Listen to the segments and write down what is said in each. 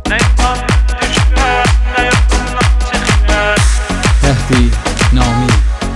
Tehdi nami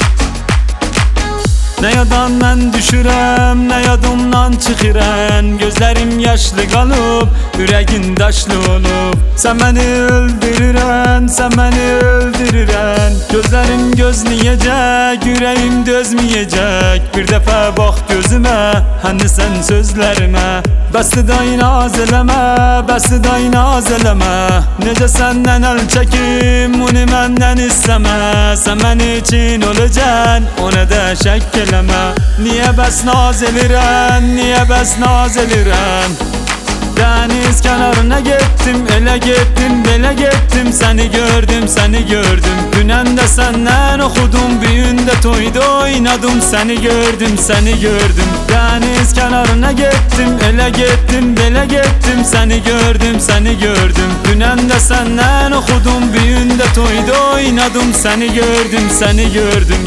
Ne yadan mən düşürəm, nə yadımdan çıxırən. Gözlərim yaşlı qalıb, ürəgin daşlı olub. Sən məni öldürürən, sən məni öldürürən. Gözlərim gözləyəcək, ürəyim dözməyəcək. Bir dəfə bax gözümə, hani sən sözlərimə. Bəsdir day naz eləmə, bəsdir day naz eləmə. Necə səndən əl çəkim, onu məndən istəmə. Sən mən için öləcən, ona da şək eləmə. Niyə bəs naz elirən, niyə bəs naz elirən? Deniz kenarına gittim, elə getdim, belə getdim. Səni gördüm, səni gördüm. Dünən də səndən oxudum, büyündə toyda oynadım. Səni gördüm, səni gördüm. Deniz kenarına gittim, elə getdim, belə getdim. Səni gördüm, səni gördüm. Dünən də səndən oxudum, büyündə toyda oynadım. Səni gördüm, səni gördüm.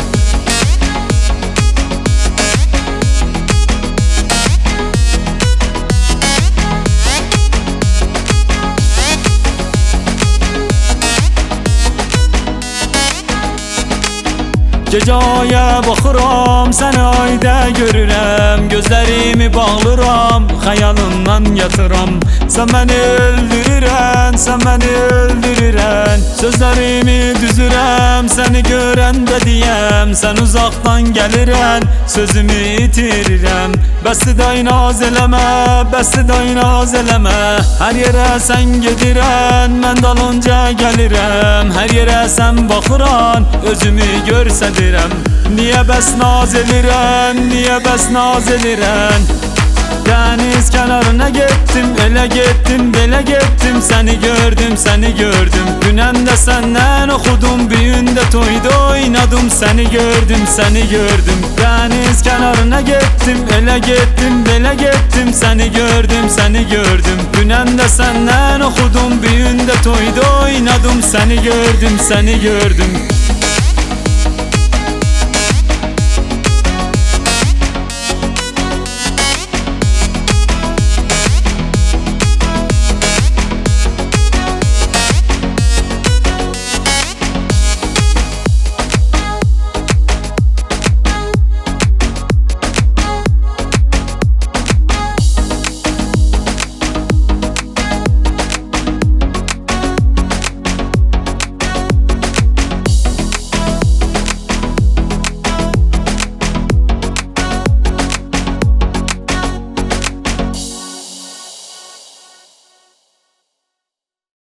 Gecə aya baxıram, səni ayda görürəm. Gözlərimi bağlıram, xəyalımdan yatıram. Sən məni öldürürən, sən məni öldürürən. Sözlərimi düzürəm, səni görəndə deyəm. Sən uzaqdan gəlirən, sözümü itirirəm. Bəsdir day naz eləmə, bəsdir day naz eləmə. Hər yerə sən gedirən, mən dalınca gəlirəm. Hər yerə sən baxıran, özümü görsədirəm. Niyə bəs naz elirən, niyə bəs naz elirən? Deniz kenarına gittim, elə getdim, belə getdim. Səni gördüm, səni gördüm. Dünən də səndən oxudum, büyündə toyda oynadım. Səni gördüm, səni gördüm. Deniz kenarına gittim, elə getdim, belə getdim. Səni gördüm, səni gördüm. Dünən də səndən oxudum, büyündə toyda oynadım. Səni gördüm, səni gördüm.